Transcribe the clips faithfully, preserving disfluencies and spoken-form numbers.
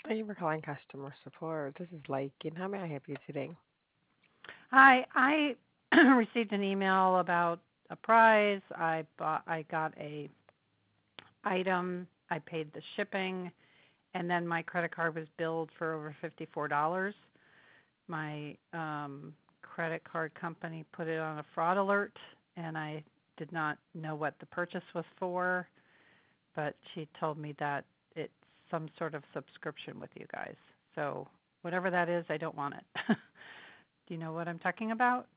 Thank you for calling customer support. This is Lake, and how may I help you today? Hi, I received an email about a prize. I bought, I got a item. I paid the shipping, and then my credit card was billed for over fifty-four dollars. My um, credit card company put it on a fraud alert, and I did not know what the purchase was for, but she told me that it's some sort of subscription with you guys. So whatever that is, I don't want it. Do you know what I'm talking about?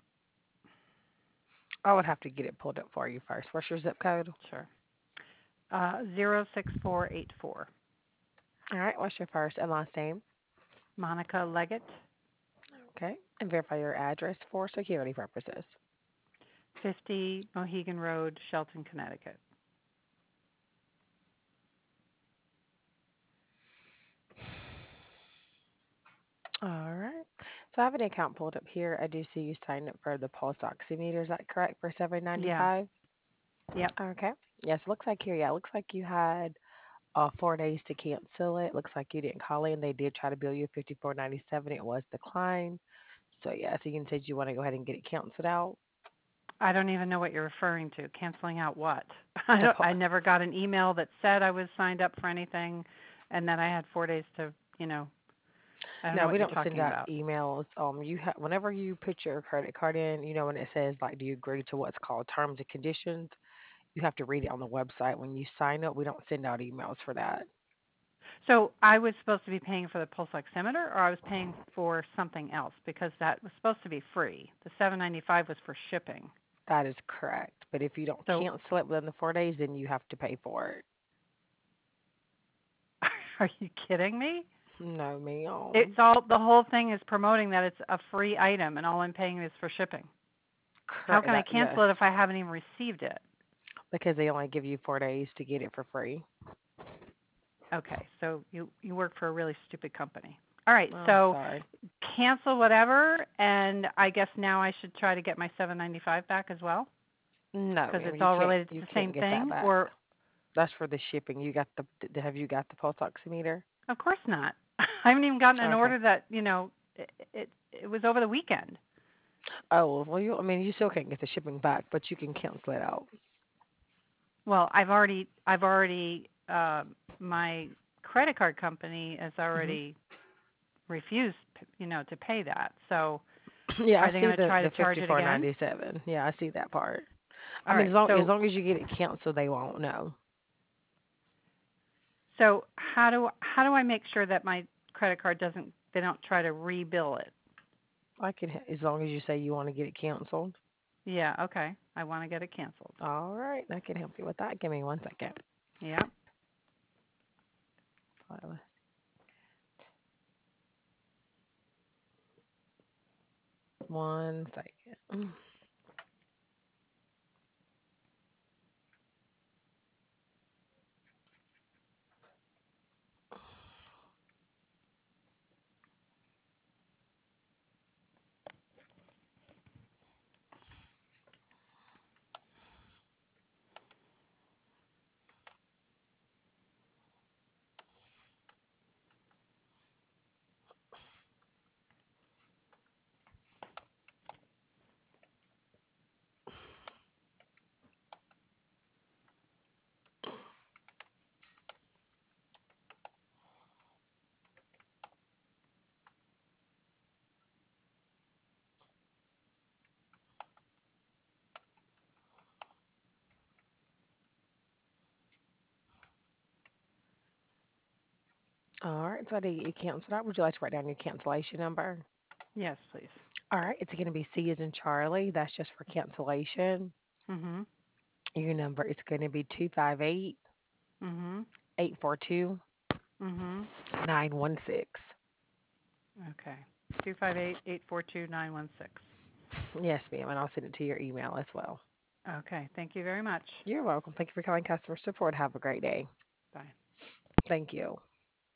I would have to get it pulled up for you first. What's your zip code? Sure. Uh, zero six four eight four. All right, what's your first and last name? Monica Leggett, Okay, and verify your address for security purposes. fifty Mohegan Road, Shelton, Connecticut. All right, so I have an account pulled up here. I do see you signed up for the pulse oximeter. Is that correct for seven ninety Yeah. five? Yep. Okay. Yes, looks like here. Yeah, looks like you had uh four days to cancel it. Looks like you didn't call in. They did try to bill you fifty four ninety seven. It was declined. So yeah, so you can say you want to go ahead and get it canceled out. I don't even know what you're referring to. Canceling out what? I The don't. pu- I never got an email that said I was signed up for anything, and then I had four days to. You know, I don't know No, what we you're don't send talking out about. emails. Um, you have whenever you put your credit card in, you know, when it says like, do you agree to what's called terms and conditions? You have to read it on the website when you sign up. We don't send out emails for that. So I was supposed to be paying for the pulse oximeter, or I was paying for something else because that was supposed to be free. The seven ninety-five was for shipping. That is correct. But if you don't So cancel it within the four days, then you have to pay for it. are you kidding me? No, It's ma'am. all the whole thing is promoting that it's a free item and all I'm paying is for shipping. How Correct. can I That cancel it if yes, I haven't even received it? because they only give you four days to get it for free. Okay, so you you work for a really stupid company. All right, I'm so sorry. cancel whatever, and I guess now I should try to get my seven ninety-five back as well No, because ma'am. it's You all can't. related to You the can't same get that thing. back. Or That's for the shipping. You got the. d- Have you got the pulse oximeter? of course not. I haven't even gotten an Okay. order that you know it it, it was over the weekend. Oh, well, you, I mean, you still can't get the shipping back, but you can cancel it out. Well, I've already I've already uh, my credit card company has Hmm. already refused, you know, to pay that. So Yeah, I are they see going to the try the to charge it again? 54.97. Yeah, I see that part. I All mean, as right. long as So long as you get it canceled, they won't know. so how do how do I make sure that my credit card doesn't they don't try to rebill it? I can, h- as long as you say you want to get it canceled. Yeah, okay. I want to get it canceled. All right, I can help you with that. Give me one second. Yeah. Hold One second. All right, so I did get you canceled out. Would you like to write down your cancellation number? Yes, please. All right, it's going to be C as in Charlie. That's just for cancellation. Mhm. Your number is going to be two five eight, Mhm. eight four two, Mhm. nine one six. Okay. Two five eight eight four two nine one six. Yes, ma'am, and I'll send it to your email as well. Okay. Thank you very much. You're welcome. Thank you for calling customer support. Have a great day. Bye. Thank you.